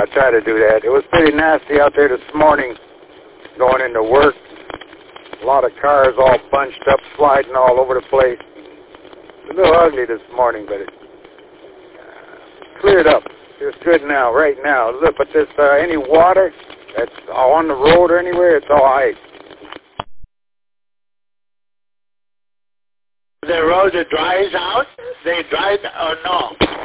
I try to do that. It was pretty nasty out there this morning going into work. A lot of cars all bunched up, sliding all over the place. It's a little ugly this morning, but it cleared up. It's good now, right now. Look, but there's any water that's on the road or anywhere, it's all ice. The road dries out? They dried or no?